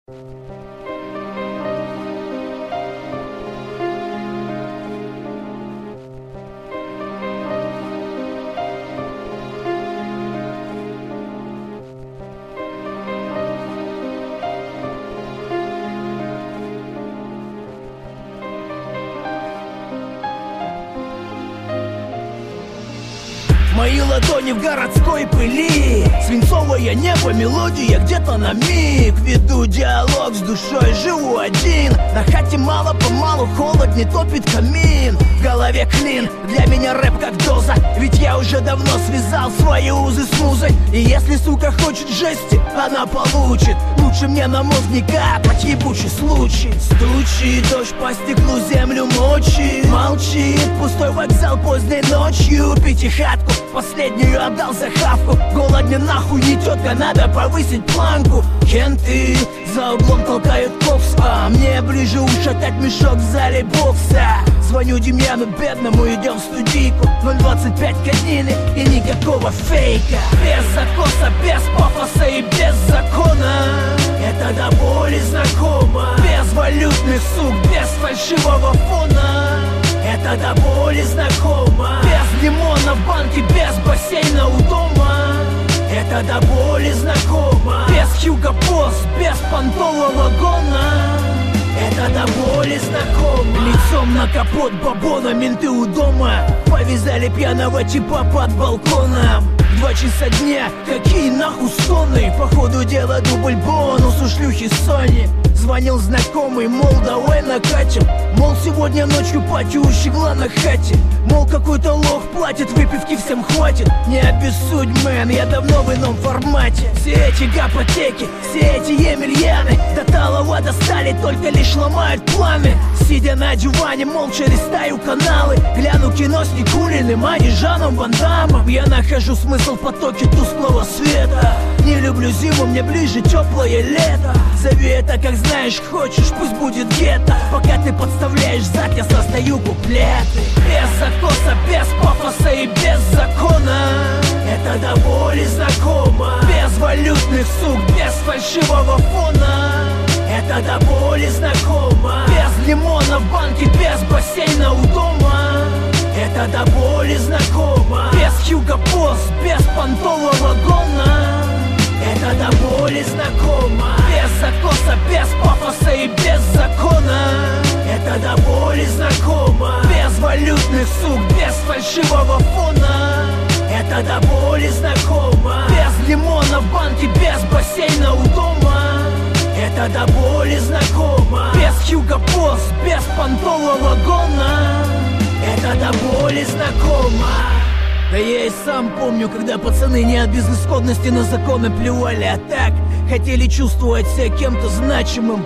Мои ладони в городской пыли, свинцовое небо, мелодия где-то на миг. Веду диалог с душой, живу один. На хате мало-помалу холод, не топит камин. В голове клин, для меня рэп как доза. Ведь я уже давно связал свои узы с музой. И если сука хочет жести, она получит. Лучше мне на мозг не капать, ебучий случай. Стучит дождь по стеклу, землю мочит. Молчит пустой вокзал поздней ночью. Пятихатку последнюю отдал за хавку. Голод мне нахуй не тетка, надо повысить планку. Кенты за углом толкают кокс, а мне ближе ушатать мешок в зале бокса. Звоню Демьяну бедному, идем в студийку. 0,25 конины и никакого фейка. Без закоса, без пафоса и без закона. Это до боли знакомо. Без валютных сук, без фальшивого фона. Это до боли знакомо. Без лимона в банке, без бассейна у дома. Это до боли знакомо. Без Хьюго Босс, без понтового гона. Это до боли знакомо. Лицом на капот бабона, менты у дома. Повязали пьяного типа под балконом. 2 часа дня, какие нахуй стоны. По ходу дела дубль бонус у шлюхи Сони. Звонил знакомый, мол, давай накатим. Мол, сегодня ночью пати у щегла на хате. Мол, какой-то лох платит, выпивки всем хватит. Не обессудь, мэн, я давно в ином формате. Все эти гапотеки, все эти емельяны до талого достали, только лишь ломают пламя. Сидя на диване, молча листаю каналы. Гляну кино с Никулиным, а не Жаном Ван Даммом. Я нахожу смысл в потоке тусклого света. Не люблю зиму, мне ближе теплое лето. Зови это как знаешь, хочешь, пусть будет гетто. Пока ты подставляешь зад, я создаю куплеты. Без закоса, без пафоса и без закона. Это до боли знакомо. Без валютных сук, без фальшивого фона. Это до боли знакомо. Без лимона в банке, без бассейна у дома. Это до боли знакомо. Без Хьюго Босс, без понтового гона. Это до боли знакомо. Без закоса, без пафоса и без закона. Это до боли знакомо. Без валютных сук, без фальшивого фона. Это до боли знакомо. Без лимона в банке, без бассейна у дома. Это до боли знакомо. Без Хьюго Босс, без понтового гона. Это до боли знакомо. Да я и сам помню, когда пацаны не от безысходности на законы плевали, а так хотели чувствовать себя кем-то значимым.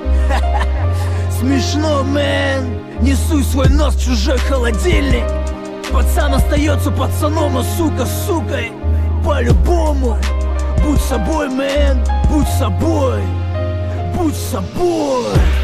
Смешно, мэн. Не суй свой нос в чужой холодильник. Пацан остается пацаном, а сука сукой. По-любому. Будь собой, мэн. Будь собой. Будь собой.